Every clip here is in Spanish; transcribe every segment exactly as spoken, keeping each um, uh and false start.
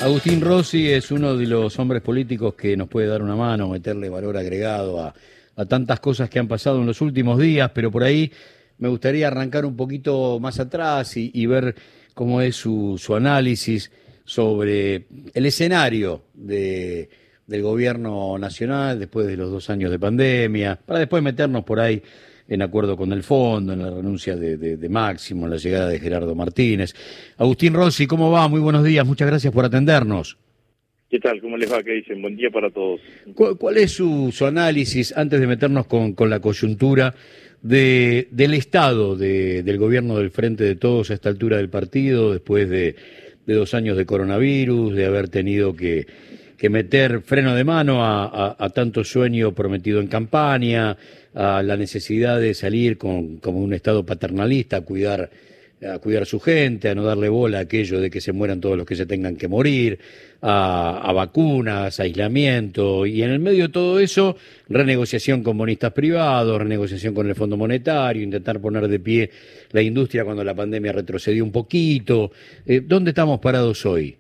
Agustín Rossi es uno de los hombres políticos que nos puede dar una mano, meterle valor agregado a, a tantas cosas que han pasado en los últimos días, pero por ahí me gustaría arrancar un poquito más atrás y, y ver cómo es su, su análisis sobre el escenario de, del gobierno nacional después de los dos años de pandemia, para después meternos por ahí en acuerdo con el fondo, en la renuncia de, de, de Máximo, en la llegada de Gerardo Martínez. Agustín Rossi, ¿cómo va? Muy buenos días, muchas gracias por atendernos. ¿Qué tal? ¿Cómo les va? ¿Qué dicen? Buen día para todos. ¿Cuál, cuál es su, su análisis, antes de meternos con, con la coyuntura, de, del estado de, del gobierno del Frente de Todos a esta altura del partido, después de, de dos años de coronavirus, de haber tenido que, que meter freno de mano a, a, a tanto sueño prometido en campaña, a la necesidad de salir con, como un estado paternalista, a cuidar, a cuidar su gente, a no darle bola a aquello de que se mueran todos los que se tengan que morir, a, a vacunas, a aislamiento, y en el medio de todo eso, renegociación con bonistas privados, renegociación con el Fondo Monetario, intentar poner de pie la industria cuando la pandemia retrocedió un poquito. Eh, ¿Dónde estamos parados hoy?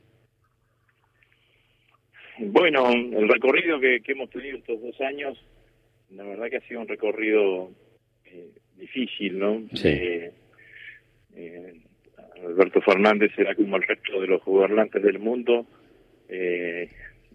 Bueno, el recorrido que, que hemos tenido estos dos años, la verdad que ha sido un recorrido eh, difícil, ¿no? Sí. Eh, eh, Alberto Fernández era como el resto de los gobernantes del mundo, eh,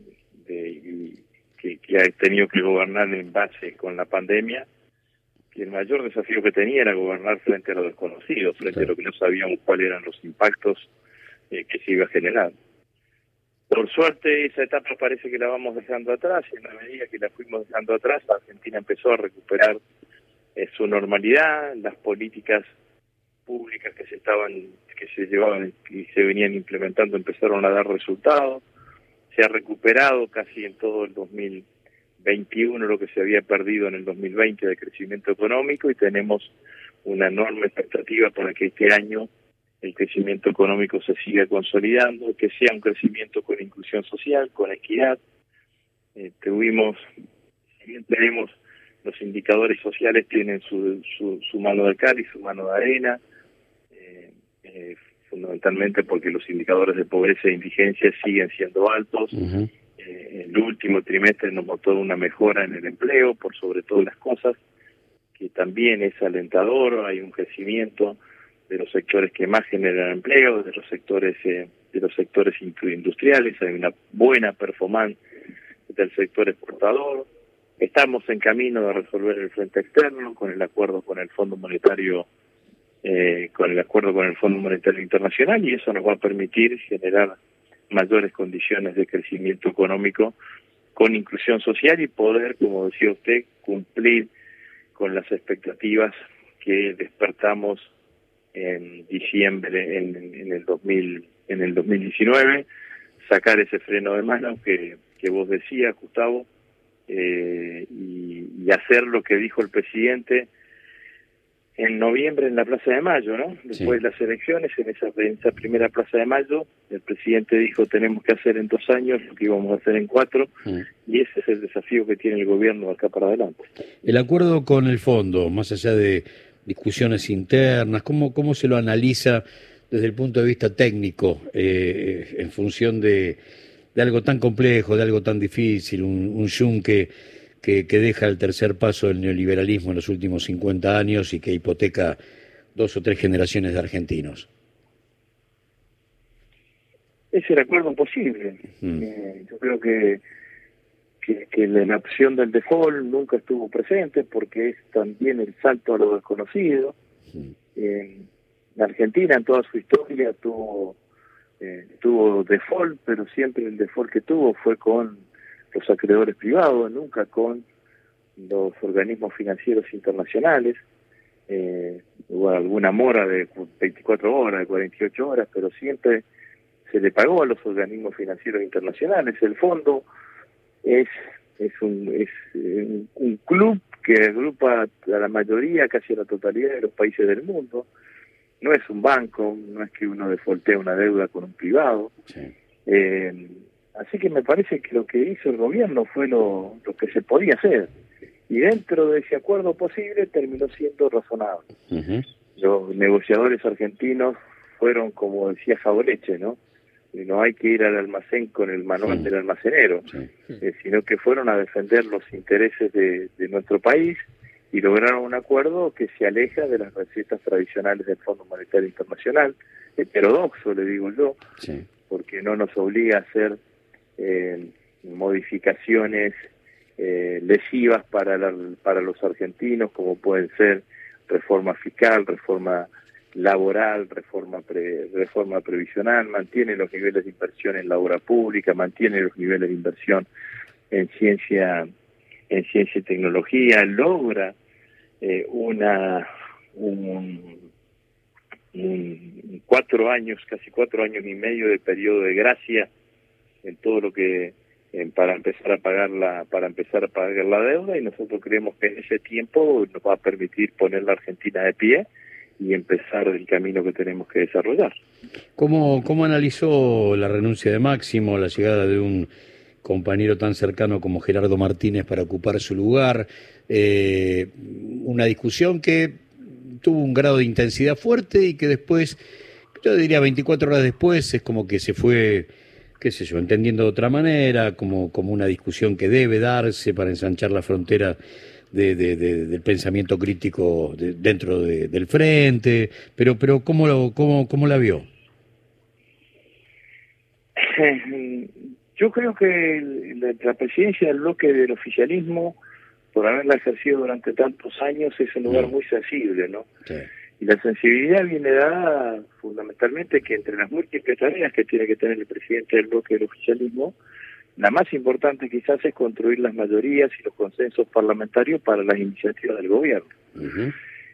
de, que, que ha tenido que gobernar en base con la pandemia, que el mayor desafío que tenía era gobernar frente a lo desconocido, frente sí. a lo que no sabíamos cuáles eran los impactos eh, que se iba a generar. Por suerte, esa etapa parece que la vamos dejando atrás, y en la medida que la fuimos dejando atrás, Argentina empezó a recuperar eh, su normalidad, las políticas públicas que se estaban, que se llevaban y se venían implementando empezaron a dar resultados, se ha recuperado casi en todo el dos mil veintiuno lo que se había perdido en el dos mil veinte de crecimiento económico, y tenemos una enorme expectativa para que este año el crecimiento económico se siga consolidando, que sea un crecimiento con inclusión social, con equidad. Eh, tuvimos, si bien tenemos, los indicadores sociales tienen su, su, su mano de cal y su mano de arena, eh, eh, fundamentalmente porque los indicadores de pobreza e indigencia siguen siendo altos. Uh-huh. Eh, el último trimestre nos mostró una mejora en el empleo, por sobre todas las cosas, que también es alentador. Hay un crecimiento de los sectores que más generan empleo, de los sectores eh, de los sectores industriales, hay una buena performance del sector exportador. Estamos en camino de resolver el frente externo con el acuerdo con el Fondo Monetario, eh, con el acuerdo con el Fondo Monetario Internacional, y eso nos va a permitir generar mayores condiciones de crecimiento económico con inclusión social y poder, como decía usted, cumplir con las expectativas que despertamos en diciembre en, en el dos mil en el dos mil diecinueve, sacar ese freno de mano que, que vos decías, Gustavo, eh, y, y hacer lo que dijo el presidente en noviembre en la Plaza de Mayo, ¿no? Después sí. de las elecciones, en esa, en esa primera Plaza de Mayo, el presidente dijo: tenemos que hacer en dos años lo que íbamos a hacer en cuatro, sí. y ese es el desafío que tiene el gobierno acá para adelante. El acuerdo con el fondo, más allá de discusiones internas, ¿cómo, cómo se lo analiza desde el punto de vista técnico, eh, en función de, de algo tan complejo, de algo tan difícil, un, un yunque que, que deja el tercer paso del neoliberalismo en los últimos cincuenta años y que hipoteca dos o tres generaciones de argentinos? Es el acuerdo posible. Mm. Eh, yo creo que Que, que la opción del default nunca estuvo presente porque es también el salto a lo desconocido. Sí. Eh, la Argentina en toda su historia tuvo eh, tuvo default, pero siempre el default que tuvo fue con los acreedores privados, nunca con los organismos financieros internacionales. Eh, hubo alguna mora de veinticuatro horas, de cuarenta y ocho horas, pero siempre se le pagó a los organismos financieros internacionales. El fondo es es un es un, un club que agrupa a la mayoría, casi a la totalidad de los países del mundo. No es un banco, no es que uno defaultea una deuda con un privado. Sí. Eh, así que me parece que lo que hizo el gobierno fue lo, lo que se podía hacer, y dentro de ese acuerdo posible terminó siendo razonable. Uh-huh. Los negociadores argentinos fueron, como decía Jaureche, ¿no? no hay que ir al almacén con el manual sí. del almacenero, sí. eh, sino que fueron a defender los intereses de, de nuestro país y lograron un acuerdo que se aleja de las recetas tradicionales del Fondo Monetario Internacional, heterodoxo, le digo yo, sí. porque no nos obliga a hacer eh, modificaciones eh, lesivas para, la, para los argentinos, como pueden ser reforma fiscal, reforma laboral, reforma pre, reforma previsional, mantiene los niveles de inversión en la obra pública, mantiene los niveles de inversión en ciencia, en ciencia y tecnología, logra eh, una un, un cuatro años, casi cuatro años y medio de periodo de gracia en todo lo que en, para empezar a pagar la para empezar a pagar la deuda, y nosotros creemos que en ese tiempo nos va a permitir poner la Argentina de pie y empezar el camino que tenemos que desarrollar. ¿Cómo, cómo analizó la renuncia de Máximo, la llegada de un compañero tan cercano como Gerardo Martínez para ocupar su lugar? Eh, una discusión que tuvo un grado de intensidad fuerte y que después, yo diría veinticuatro horas después, es como que se fue, qué sé yo, entendiendo de otra manera, como, como una discusión que debe darse para ensanchar la frontera De, de, de, del pensamiento crítico de, dentro de, del frente, pero pero ¿cómo, lo, cómo, cómo la vio? Yo creo que la, la presidencia del bloque del oficialismo, por haberla ejercido durante tantos años, es un lugar muy sensible, ¿no? Sí. Y la sensibilidad viene dada fundamentalmente que entre las múltiples tareas que tiene que tener el presidente del bloque del oficialismo, la más importante quizás es construir las mayorías y los consensos parlamentarios para las iniciativas del gobierno. Uh-huh.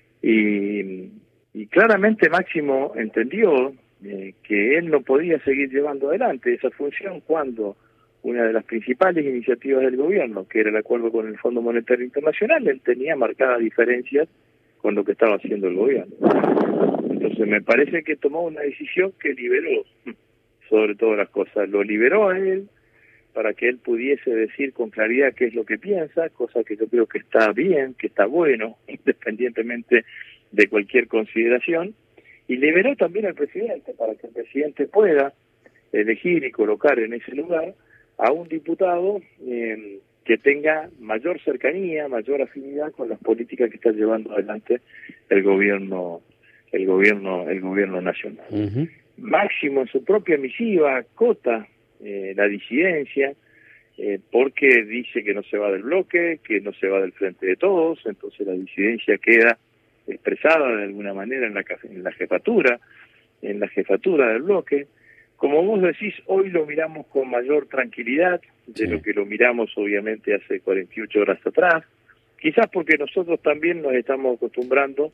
y, y claramente Máximo entendió eh, que él no podía seguir llevando adelante esa función cuando una de las principales iniciativas del gobierno, que era el acuerdo con el Fondo Monetario Internacional, él tenía marcadas diferencias con lo que estaba haciendo el gobierno. Entonces me parece que tomó una decisión que liberó sobre todas las cosas, lo liberó a él, para que él pudiese decir con claridad qué es lo que piensa, cosa que yo creo que está bien, que está bueno, independientemente de cualquier consideración, y liberó también al presidente, para que el presidente pueda elegir y colocar en ese lugar a un diputado eh, que tenga mayor cercanía, mayor afinidad con las políticas que está llevando adelante el gobierno, el gobierno, el gobierno nacional. Uh-huh. Máximo en su propia misiva acota Eh, la disidencia, eh, porque dice que no se va del bloque, que no se va del frente de todos, entonces la disidencia queda expresada de alguna manera en la, en la jefatura, en la jefatura del bloque. Como vos decís, hoy lo miramos con mayor tranquilidad de sí. lo que lo miramos obviamente hace cuarenta y ocho horas atrás, quizás porque nosotros también nos estamos acostumbrando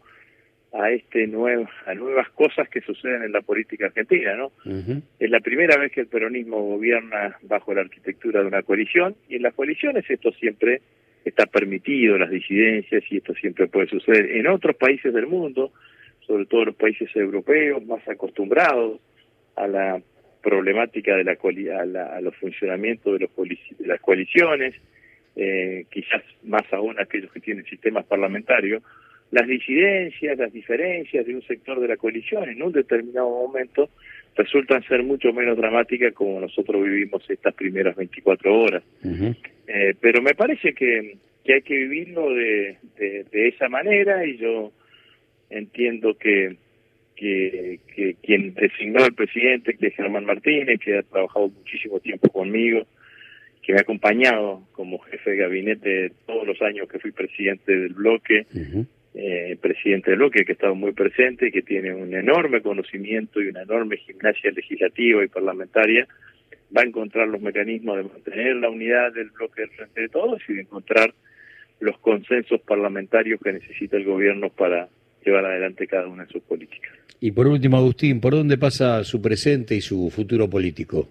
a este nuevo, a nuevas cosas que suceden en la política argentina, ¿no? Uh-huh. Es la primera vez que el peronismo gobierna bajo la arquitectura de una coalición, y en las coaliciones esto siempre está permitido, las disidencias, y esto siempre puede suceder. En otros países del mundo, sobre todo los países europeos, más acostumbrados a la problemática de la, a, la a los funcionamientos de, los de las coaliciones, eh, quizás más aún aquellos que tienen sistemas parlamentarios, las disidencias, las diferencias de un sector de la coalición en un determinado momento resultan ser mucho menos dramáticas como nosotros vivimos estas primeras veinticuatro horas. Uh-huh. Eh, pero me parece que, que hay que vivirlo de, de, de esa manera, y yo entiendo que, que, que quien designó al presidente, que es Germán Martínez, que ha trabajado muchísimo tiempo conmigo, que me ha acompañado como jefe de gabinete todos los años que fui presidente del bloque, uh-huh. Eh, presidente del bloque, que ha estado muy presente, que tiene un enorme conocimiento y una enorme gimnasia legislativa y parlamentaria, va a encontrar los mecanismos de mantener la unidad del bloque del frente de todos y de encontrar los consensos parlamentarios que necesita el gobierno para llevar adelante cada una de sus políticas. Y por último, Agustín, ¿por dónde pasa su presente y su futuro político?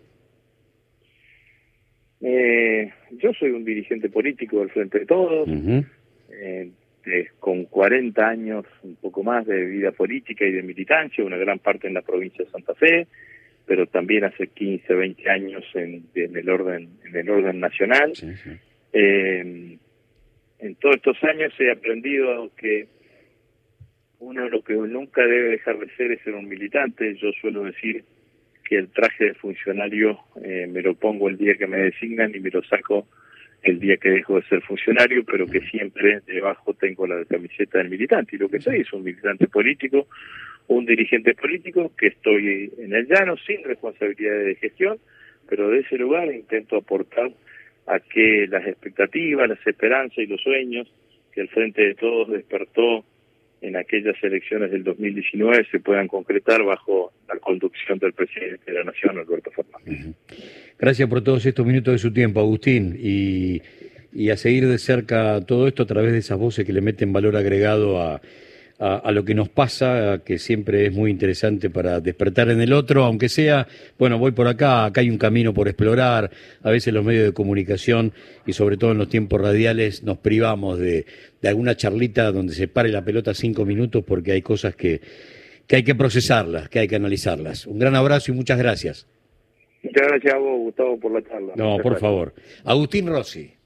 Eh, yo soy un dirigente político del frente de todos, uh-huh. eh, Eh, con cuarenta años, un poco más, de vida política y de militancia, una gran parte en la provincia de Santa Fe, pero también hace quince, veinte años en, en el orden en el orden nacional. Sí, sí. Eh, en todos estos años he aprendido que uno de lo que nunca debe dejar de ser es ser un militante. Yo suelo decir que el traje de funcionario eh, me lo pongo el día que me designan y me lo saco el día que dejo de ser funcionario, pero que siempre debajo tengo la camiseta del militante. Y lo que soy es un militante político, un dirigente político, que estoy en el llano sin responsabilidades de gestión, pero de ese lugar intento aportar a que las expectativas, las esperanzas y los sueños que el Frente de Todos despertó en aquellas elecciones del dos mil diecinueve se puedan concretar bajo la conducción del presidente de la Nación, Alberto Fernández. Gracias por todos estos minutos de su tiempo, Agustín, y, y a seguir de cerca todo esto a través de esas voces que le meten valor agregado a, a, a lo que nos pasa, que siempre es muy interesante para despertar en el otro, aunque sea, bueno, voy por acá, acá hay un camino por explorar. A veces los medios de comunicación y sobre todo en los tiempos radiales nos privamos de, de alguna charlita donde se pare la pelota cinco minutos porque hay cosas que, que hay que procesarlas, que hay que analizarlas. Un gran abrazo y muchas gracias. Muchas gracias a vos, Gustavo, por la charla. No, Muchas por gracias. favor. Agustín Rossi.